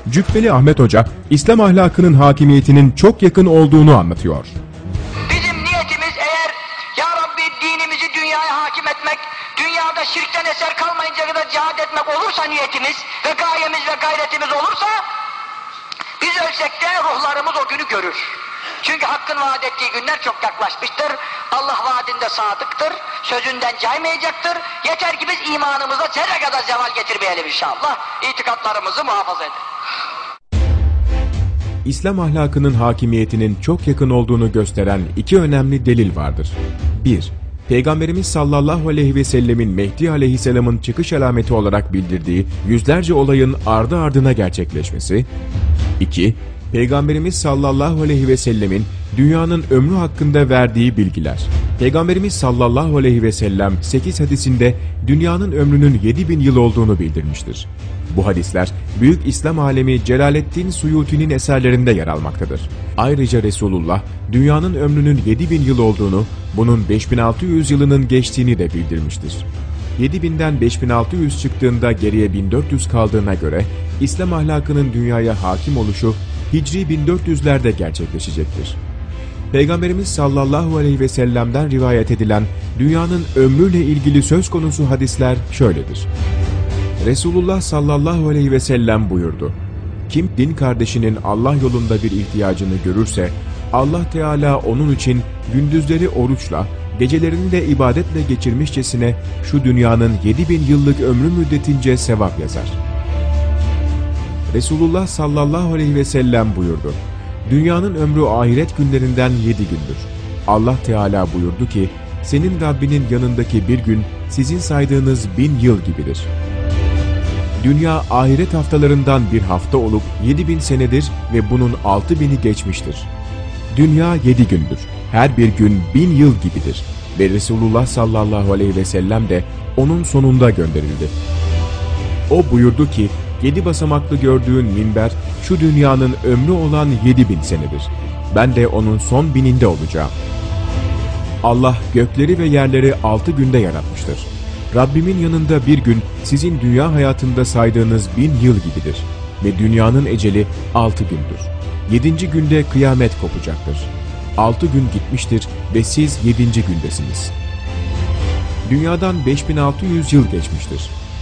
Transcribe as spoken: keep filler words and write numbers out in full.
Cübbeli Ahmet Hoca, İslam ahlakının hakimiyetinin çok yakın olduğunu anlatıyor. Bizim niyetimiz eğer Ya Rabbi dinimizi dünyaya hakim etmek, dünyada şirkten eser kalmayınca kadar cihad etmek olursa niyetimiz ve gayemiz ve gayretimiz olursa, biz ölsek de ruhlarımız o günü görür. Çünkü Hakk'ın vaat ettiği günler çok yaklaşmıştır. Allah vaadinde sadıktır, sözünden caymayacaktır. Yeter ki biz imanımıza zerre kadar zeval getirmeyelim inşallah. İtikatlarımızı muhafaza edelim. İslam ahlakının hakimiyetinin çok yakın olduğunu gösteren iki önemli delil vardır. bir Peygamberimiz sallallahu aleyhi ve sellemin Mehdi aleyhisselamın çıkış alameti olarak bildirdiği yüzlerce olayın ardı ardına gerçekleşmesi. iki Peygamberimiz sallallahu aleyhi ve sellemin dünyanın ömrü hakkında verdiği bilgiler. Peygamberimiz sallallahu aleyhi ve sellem sekiz hadisinde dünyanın ömrünün yedi bin yıl olduğunu bildirmiştir. Bu hadisler büyük İslam alemi Celaleddin Suyuti'nin eserlerinde yer almaktadır. Ayrıca Resulullah dünyanın ömrünün yedi bin yıl olduğunu, bunun beş bin altı yüz yılının geçtiğini de bildirmiştir. yedi binden beş bin altı yüz çıktığında geriye bin dört yüz kaldığına göre İslam ahlakının dünyaya hakim oluşu Hicri bin dört yüzlerde gerçekleşecektir. Peygamberimiz sallallahu aleyhi ve sellem'den rivayet edilen dünyanın ömrüyle ilgili söz konusu hadisler şöyledir. Resulullah sallallahu aleyhi ve sellem buyurdu: Kim din kardeşinin Allah yolunda bir ihtiyacını görürse, Allah Teala onun için gündüzleri oruçla, gecelerini de ibadetle geçirmişçesine şu dünyanın yedi bin yıllık ömrü müddetince sevap yazar. Resulullah sallallahu aleyhi ve sellem buyurdu: Dünyanın ömrü ahiret günlerinden yedi gündür. Allah Teala buyurdu ki, senin Rabbinin yanındaki bir gün sizin saydığınız bin yıl gibidir. Dünya ahiret haftalarından bir hafta olup yedi bin senedir ve bunun altı bini geçmiştir. Dünya yedi gündür. Her bir gün bin yıl gibidir. Ve Resulullah sallallahu aleyhi ve sellem de onun sonunda gönderildi. O buyurdu ki, yedi basamaklı gördüğün minber şu dünyanın ömrü olan yedi bin senedir. Ben de onun son bininde olacağım. Allah gökleri ve yerleri altı günde yaratmıştır. Rabbimin yanında bir gün sizin dünya hayatında saydığınız bin yıl gibidir. Ve dünyanın eceli altı gündür. Yedinci günde kıyamet kopacaktır. Altı gün gitmiştir ve siz yedinci gündesiniz. Dünyadan beş bin altı yüz yıl geçmiştir.